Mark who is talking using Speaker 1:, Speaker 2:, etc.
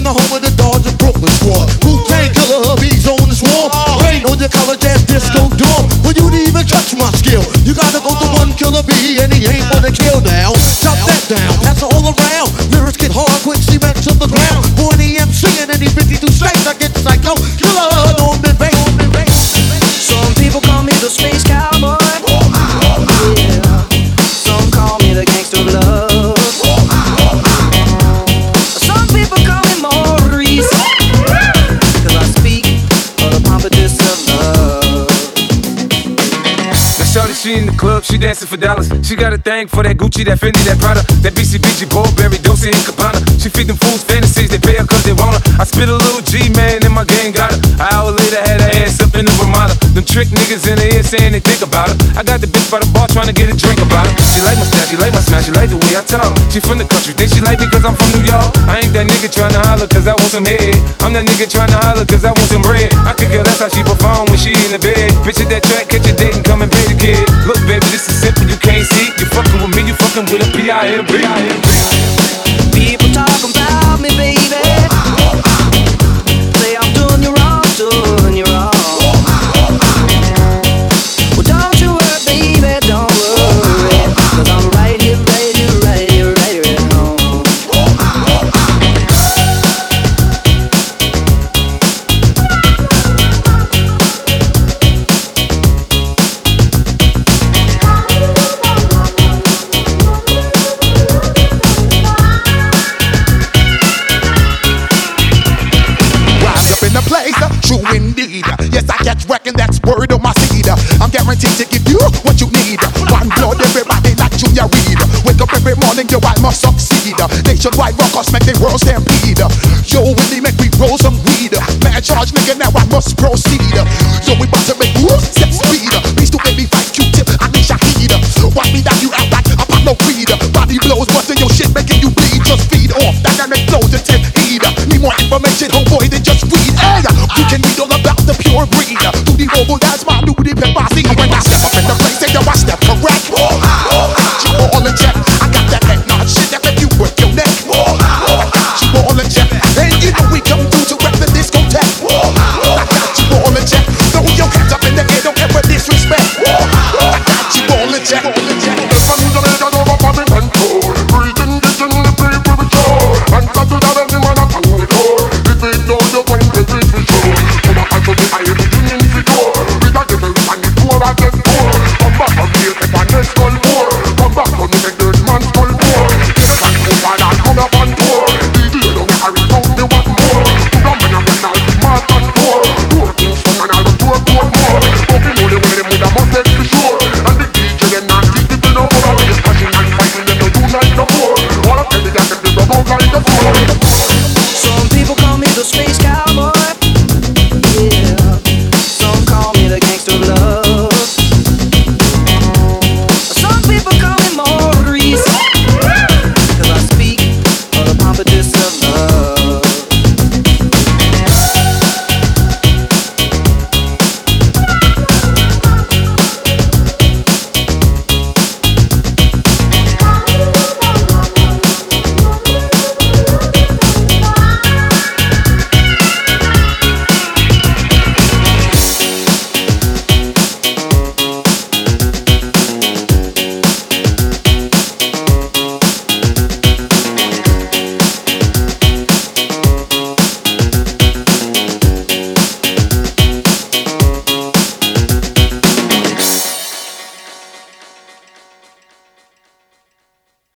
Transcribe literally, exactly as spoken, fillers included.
Speaker 1: the home of the Dodgers Brooklyn squad. Wu-Tang Killer hubbies on the swarm. Rain on your college ass disco dorm. For you to even touch my skill, you gotta go to one killer bee, and he ain't gonna kill now. Chop that down, pass it all around. Lyrics get hard, quick, cement to the ground. For an E M C in any fifty-two states, I get psycho killer on the bass.
Speaker 2: Some people call me the space cowboy. Yeah. Some call me the gangster of love. Some people call me Maurice, cause I speak of the pompadour of love.
Speaker 3: Now shorty, she in the club, she dancing for dollars. She got a thing for that Gucci, that Fendi, that Prada, that B C B G, Burberry, Dolce and Gabbana. She feed them fools fantasies, they pay her cause they want her. I spit a little G, man, and my gang got her. An hour later, had her ass up in the Ramada. Them trick niggas in the ear saying they think about her. I got the bitch by the bar trying to get a drink about her. She like my style, she like my smash, she like the way I talk. She from the country, think she like me cause I'm from New York. I ain't that nigga trying to holler cause I want some head. I'm that nigga trying to holler cause I want some bread. I could care less how she perform when she in the bed. Bitch at that track, catch a date and come and pay the kid. Look baby, this is simple, you can't see. You fucking with me, you fucking with a P I N B.
Speaker 2: People talking about me, baby. Say I'm doing you wrong, doing you wrong. Well, don't you worry, baby, don't worry, cause I'm right here, right here, right here, right here at home.
Speaker 4: True indeed, yes I catch wrecking, that's word on my seed. I'm guaranteed to give you what you need. One blood, everybody like Junior Reid. Wake up every morning, yo I must succeed. Nationwide rockers make the world stampede. Yo Willie make we roll some weed. Man charge nigga, now I must proceed. Yo we bout to make moves, step speed. Please do make me fight Q-tip, I need Shahid. Watch me down, you out like Apollo Creed. Body blows, busting your shit, making you bleed. Just feed off dynamic flows and take heed. Need more information, homeboy, than just weed. Hey, you can read all about the pure breed. Do the mobile, that's my duty, Pepasi. When I step up in the